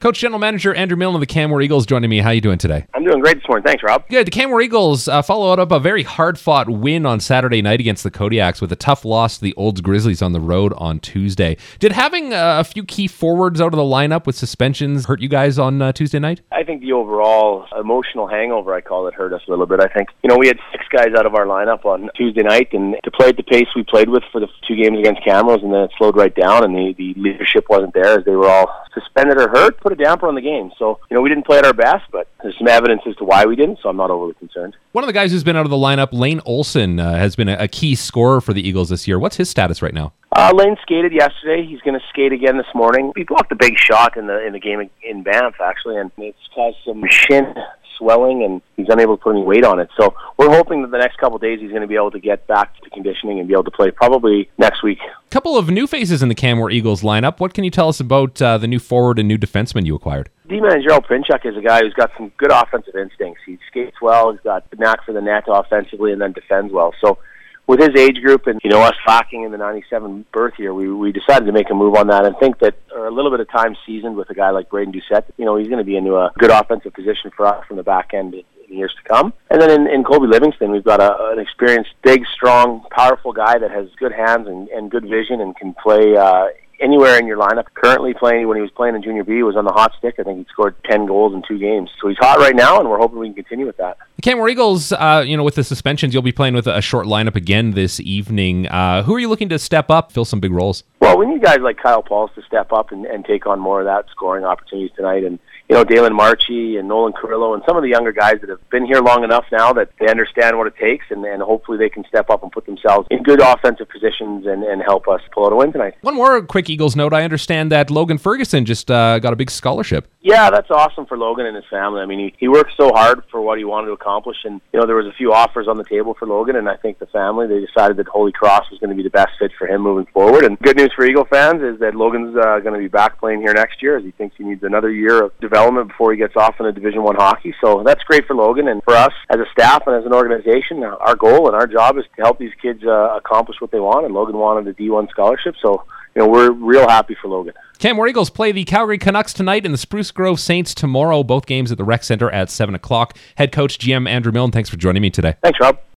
Coach General Manager Andrew Milne of the Canmore Eagles joining me. How are you doing today? I'm doing great this morning. Thanks, Rob. Good. The Canmore Eagles followed up a very hard-fought win on Saturday night against the Kodiaks with a tough loss to the Olds Grizzlies on the road on Tuesday. Did having a few key forwards out of the lineup with suspensions hurt you guys on Tuesday night? I think the overall emotional hangover, I call it, hurt us a little bit. I think, we had 6 guys out of our lineup on Tuesday night, and to play at the pace we played with for the 2 games against Camrose, and then it slowed right down, and the leadership wasn't there as they were all suspended or hurt, put a damper on the game. So, we didn't play at our best, but there's some evidence as to why we didn't, so I'm not overly concerned. One of the guys who's been out of the lineup, Lane Olsen, has been a key scorer for the Eagles this year. What's his status right now? Lane skated yesterday. He's going to skate again this morning. He blocked a big shot in the game in Banff, actually, and it's caused some shin swelling, and he's unable to put any weight on it. So we're hoping that the next couple of days he's going to be able to get back to conditioning and be able to play probably next week. Couple of new faces in the Canmore Eagles lineup. What can you tell us about the new forward and new defenseman you acquired? D-man Gerald Pinchuk is a guy who's got some good offensive instincts. He skates well, he's got the knack for the net offensively, and then defends well. So with his age group and us lacking in the 97 birth year, we decided to make a move on that and think that a little bit of time seasoned with a guy like Braden Doucette, he's going to be into a good offensive position for us from the back end in years to come. And then in Colby Livingston, we've got an experienced, big, strong, powerful guy that has good hands and good vision and can play anywhere in your lineup. Currently playing, when he was playing in Junior B, he was on the hot stick. I think he scored 10 goals in 2 games. So he's hot right now, and we're hoping we can continue with that. The Canmore Eagles, with the suspensions, you'll be playing with a short lineup again this evening. Who are you looking to step up, fill some big roles? Well, we need guys like Kyle Pauls to step up and take on more of that scoring opportunities tonight. And Dalen Marchi and Nolan Carrillo and some of the younger guys that have been here long enough now that they understand what it takes, and hopefully they can step up and put themselves in good offensive positions and help us pull out a win tonight. One more quick Eagles note. I understand that Logan Ferguson just got a big scholarship. Yeah, that's awesome for Logan and his family. I mean, he worked so hard for what he wanted to accomplish, and there was a few offers on the table for Logan, and I think the family, they decided that Holy Cross was going to be the best fit for him moving forward. And good news for Eagle fans is that Logan's going to be back playing here next year, as he thinks he needs another year of development before he gets off into Division I hockey. So that's great for Logan, and for us as a staff and as an organization, our goal and our job is to help these kids accomplish what they want, and Logan wanted a D1 scholarship, so we're real happy for Logan. Canmore Eagles play the Calgary Canucks tonight and the Spruce Grove Saints tomorrow, both games at the Rec Center at 7 o'clock. Head coach GM Andrew Milne, thanks for joining me today. Thanks, Rob.